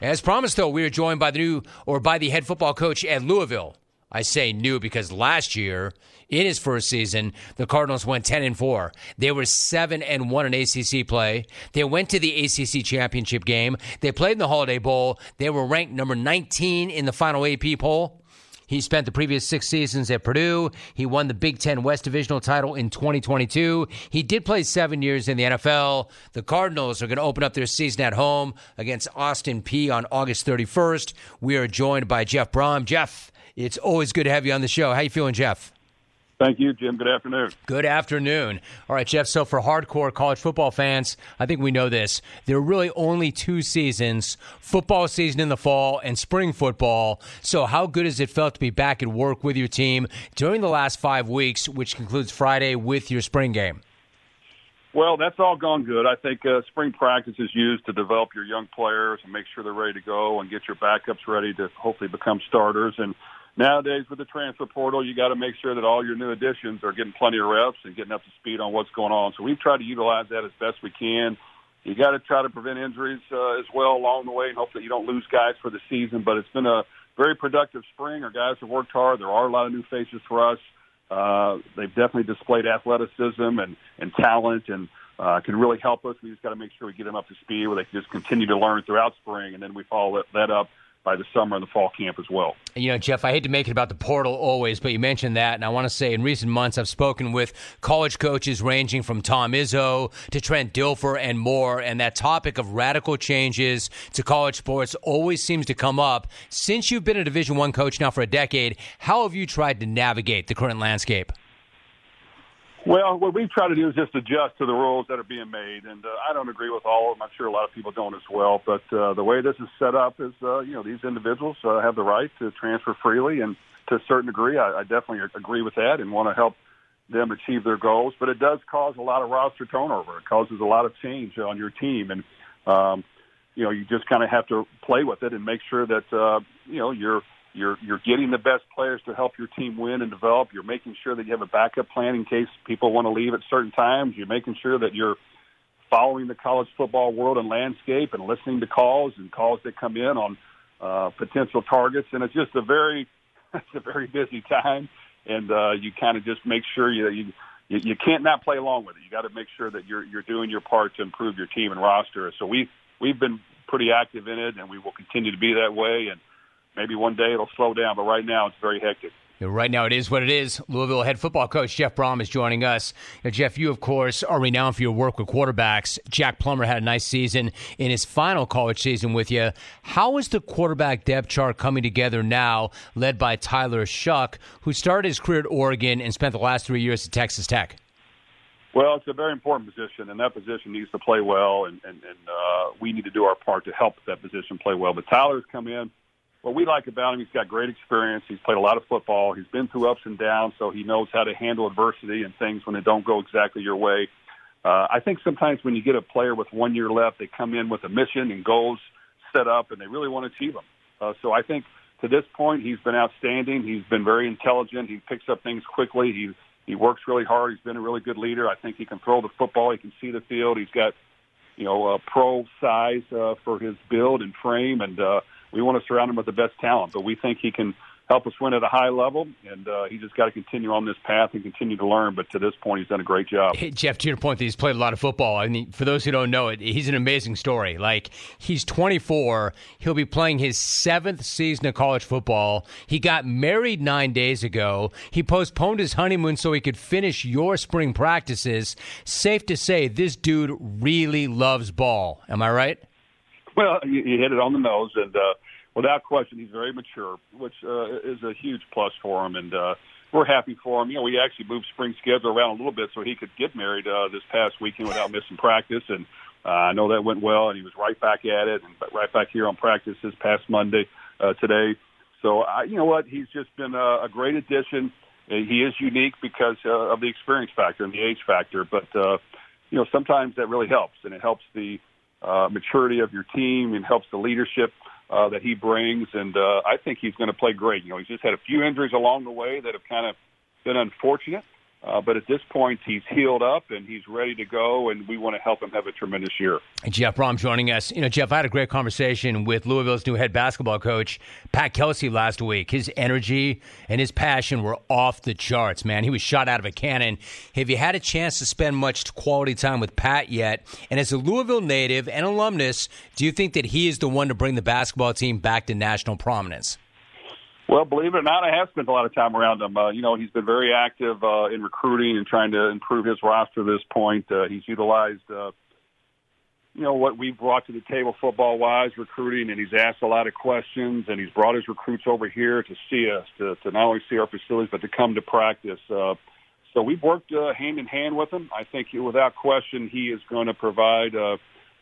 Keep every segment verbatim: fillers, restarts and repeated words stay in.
As promised, though, we are joined by the new or by the head football coach at Louisville. I say new because last year, in his first season, the Cardinals went ten and four. They were seven and one in A C C play. They went to the A C C championship game. They played in the Holiday Bowl. They were ranked number nineteen in the final A P poll. He spent the previous six seasons at Purdue. He won the Big Ten West Divisional title in twenty twenty-two. He did play seven years in the N F L. The Cardinals are going to open up their season at home against Austin Peay on August thirty-first. We are joined by Jeff Brohm. Jeff, it's always good to have you on the show. How you feeling, Jeff? Thank you, Jim. Good afternoon. Good afternoon. All right, Jeff, so for hardcore college football fans, I think we know this. There are really only two seasons, football season in the fall and spring football. So how good has it felt to be back at work with your team during the last five weeks, which concludes Friday with your spring game? Well, that's all gone good. I think uh, spring practice is used to develop your young players and make sure they're ready to go and get your backups ready to hopefully become starters. And nowadays with the transfer portal, you got to make sure that all your new additions are getting plenty of reps and getting up to speed on what's going on. So we've tried to utilize that as best we can. You got to try to prevent injuries uh, as well along the way and hope that you don't lose guys for the season. But it's been a very productive spring. Our guys have worked hard. There are a lot of new faces for us. Uh, they've definitely displayed athleticism and, and talent and uh, can really help us. We just got to make sure we get them up to speed where they can just continue to learn throughout spring, and then we follow that, that up by the summer and the fall camp as well. You know, Jeff, I hate to make it about the portal always, but you mentioned that, and I want to say in recent months I've spoken with college coaches ranging from Tom Izzo to Trent Dilfer and more, and that topic of radical changes to college sports always seems to come up. Since you've been a Division I coach now for a decade, how have you tried to navigate the current landscape? Well, what we try to do is just adjust to the rules that are being made, and uh, I don't agree with all of them. I'm sure a lot of people don't as well, but uh, the way this is set up is, uh, you know, these individuals uh, have the right to transfer freely, and to a certain degree, I, I definitely agree with that and want to help them achieve their goals, but it does cause a lot of roster turnover. It causes a lot of change on your team, and, um, you know, you just kind of have to play with it and make sure that, uh, you know, you're You're you're getting the best players to help your team win and develop. You're making sure that you have a backup plan in case people want to leave at certain times. You're making sure that you're following the college football world and landscape and listening to calls and calls that come in on uh, potential targets. And it's just a very it's a very busy time. And uh, you kind of just make sure you you you can't not play along with it. You got to make sure that you're you're doing your part to improve your team and roster. So we we've been pretty active in it, and we will continue to be that way. And maybe one day it'll slow down, but right now it's very hectic. Right now it is what it is. Louisville head football coach Jeff Brohm is joining us. Now, Jeff, you, of course, are renowned for your work with quarterbacks. Jack Plummer had a nice season in his final college season with you. How is the quarterback depth chart coming together now, led by Tyler Shuck, who started his career at Oregon and spent the last three years at Texas Tech? Well, it's a very important position, and that position needs to play well, and, and, and uh, we need to do our part to help that position play well. But Tyler's come in. What we like about him, he's got great experience. He's played a lot of football. He's been through ups and downs, so he knows how to handle adversity and things when they don't go exactly your way. Uh, I think sometimes when you get a player with one year left, they come in with a mission and goals set up, and they really want to achieve them. Uh, so I think to this point, he's been outstanding. He's been very intelligent. He picks up things quickly. He he works really hard. He's been a really good leader. I think he can throw the football. He can see the field. He's got, you know, uh, pro size uh, for his build and frame, and uh, we want to surround him with the best talent, but we think he can help us win at a high level, and uh, he just got to continue on this path and continue to learn. But to this point, he's done a great job. Hey, Jeff, to your point that he's played a lot of football, I mean, for those who don't know it, he's an amazing story. Like, he's twenty-four. He'll be playing his seventh season of college football. He got married nine days ago. He postponed his honeymoon so he could finish your spring practices. Safe to say, this dude really loves ball. Am I right? Well, you, you hit it on the nose, and uh, without question, he's very mature, which uh, is a huge plus for him, and uh, we're happy for him. You know, we actually moved spring schedule around a little bit so he could get married uh, this past weekend without missing practice, and uh, I know that went well, and he was right back at it, and right back here on practice this past Monday uh, today. So, I, you know what, he's just been a, a great addition. He is unique because uh, of the experience factor and the age factor, but, uh, you know, sometimes that really helps, and it helps the Uh, maturity of your team and helps the leadership uh, that he brings. And uh, I think he's going to play great. You know, he's just had a few injuries along the way that have kind of been unfortunate. Uh, but at this point, he's healed up and he's ready to go, and we want to help him have a tremendous year. Jeff Brohm joining us. You know, Jeff, I had a great conversation with Louisville's new head basketball coach, Pat Kelsey, last week. His energy and his passion were off the charts, man. He was shot out of a cannon. Have you had a chance to spend much quality time with Pat yet? And as a Louisville native and alumnus, do you think that he is the one to bring the basketball team back to national prominence? Well, believe it or not, I have spent a lot of time around him. Uh, you know, he's been very active uh, in recruiting and trying to improve his roster to this point. Uh, he's utilized, uh, you know, what we've brought to the table football-wise, recruiting, and he's asked a lot of questions, and he's brought his recruits over here to see us, to, to not only see our facilities, but to come to practice. Uh, so we've worked uh, hand-in-hand with him. I think, without question, he is going to provide uh,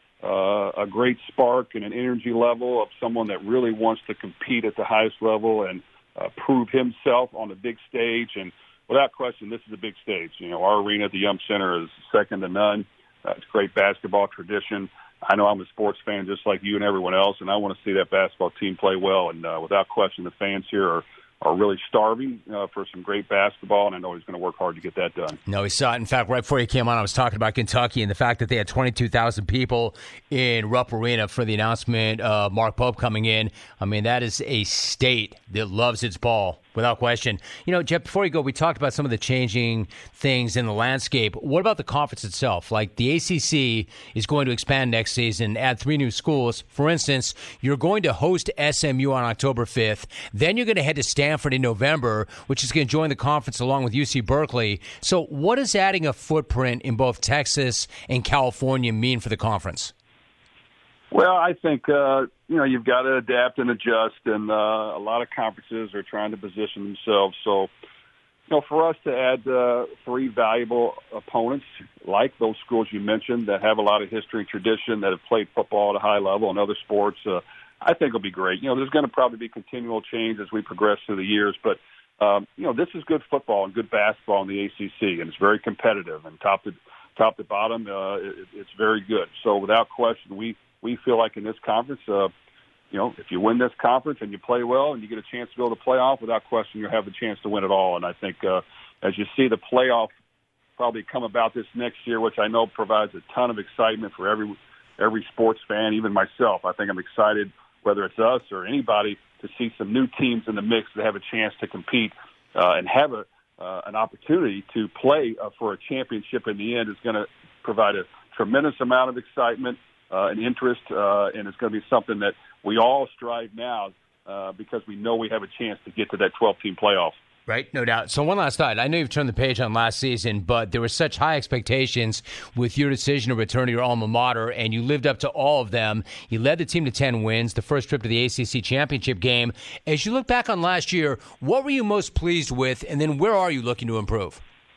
Uh, a great spark and an energy level of someone that really wants to compete at the highest level and uh, prove himself on the big stage. And without question, this is a big stage. You know, our arena at the Yum Center is second to none. Uh, it's great basketball tradition. I know I'm a sports fan just like you and everyone else, and I want to see that basketball team play well. And uh, without question, the fans here are are really starving uh, for some great basketball, and I know he's going to work hard to get that done. No, he saw it. In fact, right before he came on, I was talking about Kentucky and the fact that they had twenty-two thousand people in Rupp Arena for the announcement of Mark Pope coming in. I mean, that is a state that loves its ball, without question. You know, Jeff, before you go, we talked about some of the changing things in the landscape. What about the conference itself? Like, the A C C is going to expand next season, add three new schools. For instance, you're going to host S M U on October fifth. Then you're going to head to Stanford in November, which is going to join the conference along with U C Berkeley. So what does adding a footprint in both Texas and California mean for the conference? Well, I think, uh, you know, you've got to adapt and adjust, and uh, a lot of conferences are trying to position themselves. So, you know, for us to add uh, three valuable opponents, like those schools you mentioned that have a lot of history and tradition, that have played football at a high level and other sports, uh, I think it'll be great. You know, there's going to probably be continual change as we progress through the years, but, um, you know, this is good football and good basketball in the A C C, and it's very competitive, and top to top to bottom, uh, it, it's very good. So without question, we we feel like in this conference, uh, you know, if you win this conference and you play well and you get a chance to go to the playoff, without question, you'll have the chance to win it all. And I think uh, as you see the playoff probably come about this next year, which I know provides a ton of excitement for every every sports fan, even myself. I think I'm excited, whether it's us or anybody, to see some new teams in the mix that have a chance to compete uh, and have a uh, an opportunity to play uh, for a championship in the end is going to provide a tremendous amount of excitement uh, and interest, uh, and it's going to be something that we all strive now uh, because we know we have a chance to get to that twelve-team playoff. Right, no doubt. So one last thought. I know you've turned the page on last season, but there were such high expectations with your decision to return to your alma mater, and you lived up to all of them. You led the team to ten wins, the first trip to the A C C championship game. As you look back on last year, what were you most pleased with, and then where are you looking to improve?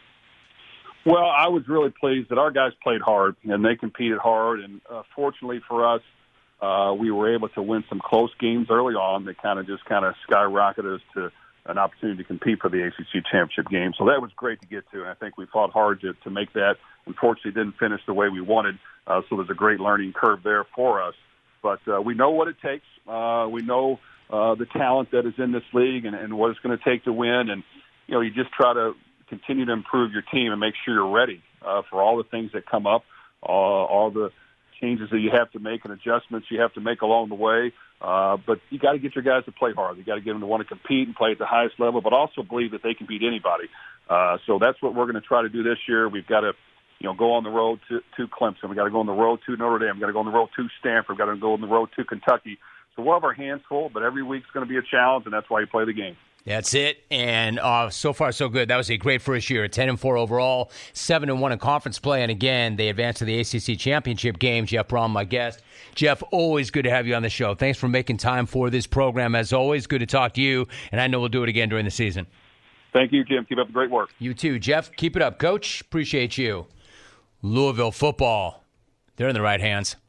Well, I was really pleased that our guys played hard, and they competed hard, and uh, fortunately for us, uh, we were able to win some close games early on that kind of just kind of skyrocketed us to an opportunity to compete for the A C C championship game. So that was great to get to, and I think we fought hard to, to make that. Unfortunately, didn't finish the way we wanted, uh, so there's a great learning curve there for us. But uh, we know what it takes. Uh, we know uh, the talent that is in this league and, and what it's going to take to win. And, you know, you just try to continue to improve your team and make sure you're ready uh, for all the things that come up, uh, all the changes that you have to make and adjustments you have to make along the way. Uh, but you got to get your guys to play hard. You got to get them to want to compete and play at the highest level, but also believe that they can beat anybody. Uh, so that's what we're going to try to do this year. We've got to, you know, go on the road to, to Clemson. We've got to go on the road to Notre Dame. We've got to go on the road to Stanford. We've got to go on the road to Kentucky. So we'll have our hands full, but every week's going to be a challenge, and that's why you play the game. That's it, and uh, so far so good. That was a great first year, ten and four overall, seven and one in conference play, and again they advanced to the A C C championship game. Jeff Brohm, my guest. Jeff, always good to have you on the show. Thanks for making time for this program. As always, good to talk to you, and I know we'll do it again during the season. Thank you, Jim. Keep up the great work. You too, Jeff. Keep it up, Coach. Appreciate you. Louisville football, they're in the right hands.